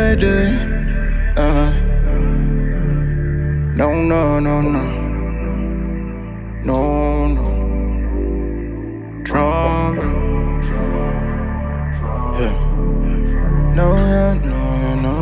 ready? No, no, no, no. No, no. Trauma. Yeah. No, yeah, no, yeah, no,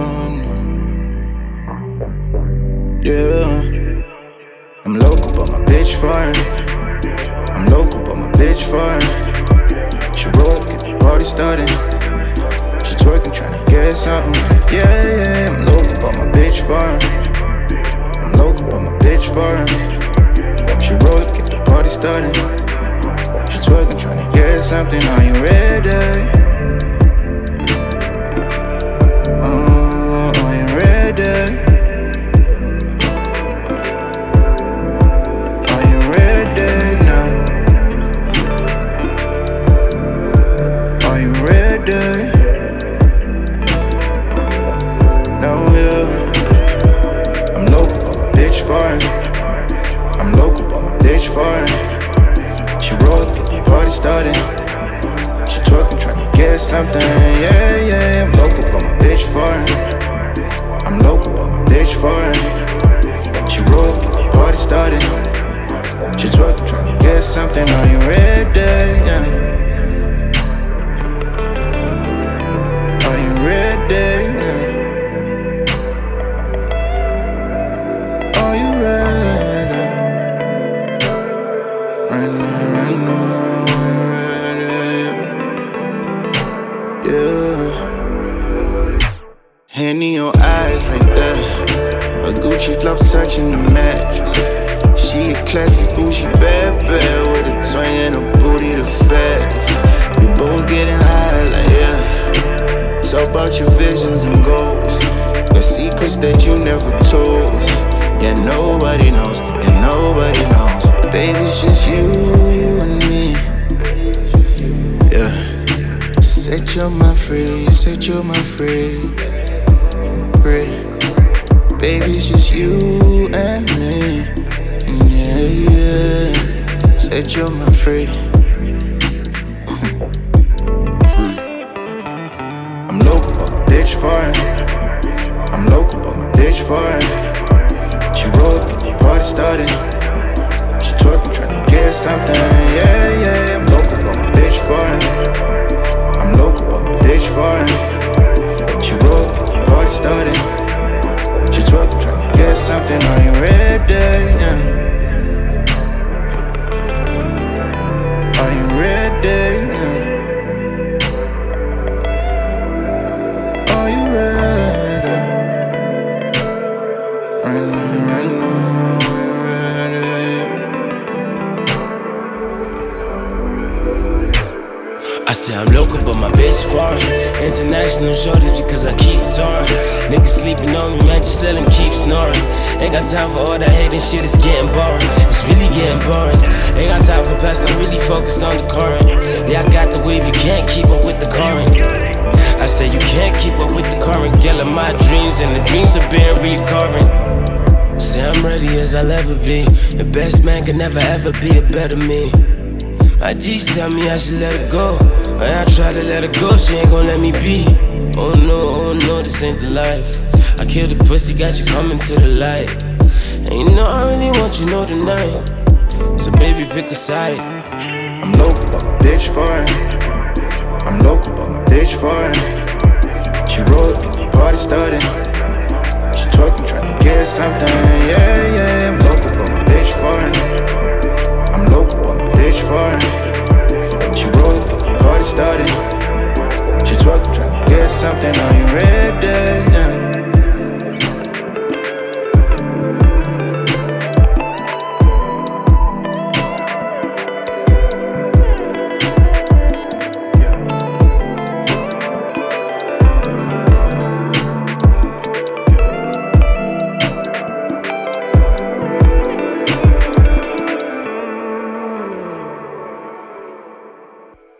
yeah, no. Yeah. I'm local, but my bitch fine. I'm local, but my bitch fine. She roll up, get the party started. She twerking, tryna get something. Yeah, I'm local, but my bitch fine. I'm local, but my bitch fine. She roll up, get the party started. She twerking, tryna get something. Are you ready? Are you ready? Are you ready now? Are you ready? No, yeah. I'm local, but my bitch fine. I'm local, but my bitch fine. She roll up, get the party started. She twerking, tryna get something. Yeah, I'm local, but my bitch fine. I'm local, but my bitch fine. She roll up, get the party started. She twerking, tryna get something. Are you ready? Yeah. Are you ready? Yeah. Are you ready? Right now, right now, are you ready? Yeah. Hand in your eyes like that. A Gucci flop touching the mattress. She a classy bougie bad with a twin and a booty the fattest. We both getting high like yeah. Talk about your visions and goals. The secrets that you never told. Yeah, nobody knows. Yeah, nobody knows. Baby, it's just you and me. Yeah. Just set your mind free. Set your mind free. Free. Baby, it's just you and me. Yeah. Set your mind free. Free. I'm local, but my bitch fine. I'm local, but my bitch fine. She roll up, get the party started. She twerking, tryna get something. Yeah, I'm local, but my bitch fine. I'm local, but my bitch fine. She roll up, get the party started. She twerking, tryna get something. Are you ready? Yeah. Are you ready? Yeah. Are you ready? Right now, right now, are you ready? I say I'm local, but my bitch foreign. International shorties because I keep touring. Niggas sleeping on me, man, just let them keep snoring. Ain't got time for all that hating shit, it's getting boring. It's really getting boring. Ain't got time for past, I'm really focused on the current. Yeah, I got the wave, you can't keep up with the current. I say you can't keep up with the current. Girl of my dreams, and the dreams have been recurring. Say I'm ready as I'll ever be. The best man can never ever be a better me. My G's tell me I should let her go. When I try to let her go, she ain't gon' let me be. Oh no, this ain't the life. I kill the pussy, got you coming to the light. And you know I really want you know tonight. So baby, pick a side. I'm local, but my bitch fine. I'm local, but my bitch fine. She roll up, get the party started. She twerking, tryna get something. Yeah, I'm local, but my bitch fine. I'm local, but my bitch fine. She roll up, get the party started. She twerking, tryna get something. Are you ready? Yeah.